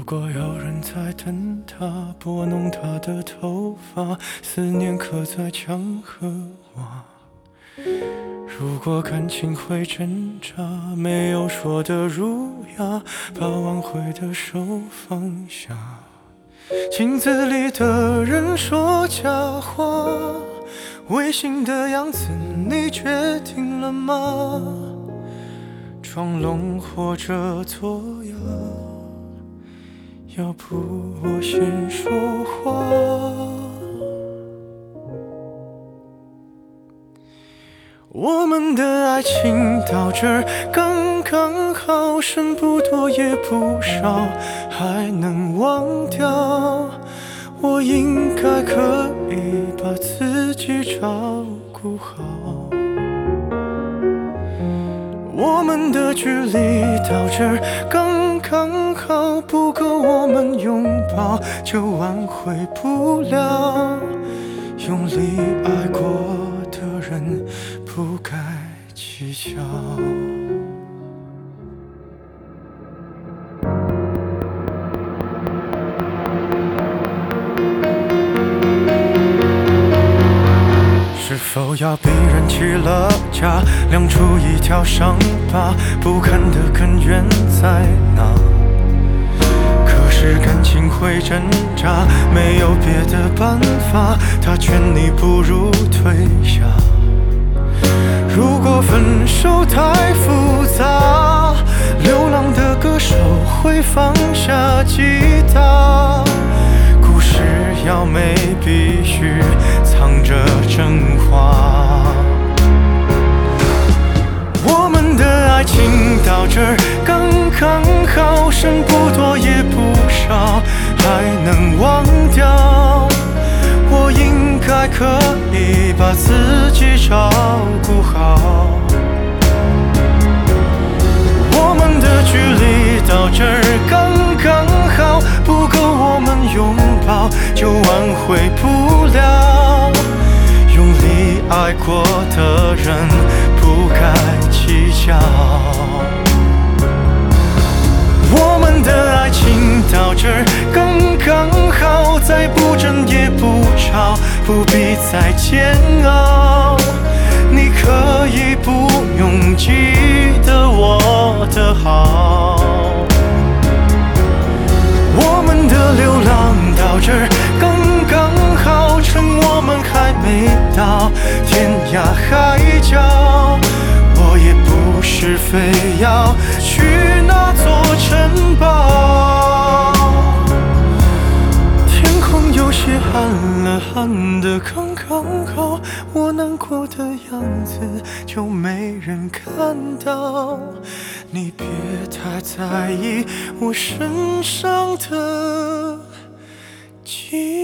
果有人在等他，拨弄他的头发，思念刻在墙和瓦。如果感情会挣扎，没有说的儒雅，把挽回的手放下。镜子里的人说假话，违心的样子你决定了吗？装聋或者作哑，要不我先说话。我们的爱情到这儿刚刚好，剩不多也不少，还能忘掉。我应该可以把自己照顾好。我们的距离到这儿刚刚好，不够我们拥抱，就挽回不了。用力爱过的人不该计较。是否要逼人起了家，亮出一条伤疤，不堪的根源在哪？可是感情会挣扎，没有别的办法，他劝你不如退下。如果分手太复杂，流浪的歌手会放下吉他，故事要美必须藏着真话。我们的爱情到这儿刚刚好，剩不多也不少，还能忘掉。我应该可以把自己照顾好。我们的距离到这儿刚刚好，不够我们拥抱，就挽回不了。用力爱过的人不该计较。我们的爱情到这儿刚刚好，再不争也不吵，不必再煎熬。你可以不用记得我的好。我们的流浪到这儿刚刚好，趁我们还没到天涯海角。我也不是非要去那座城堡。天空有些暗了，暗得刚刚好，我难过的样子就没人看到。你别太在意我身上的记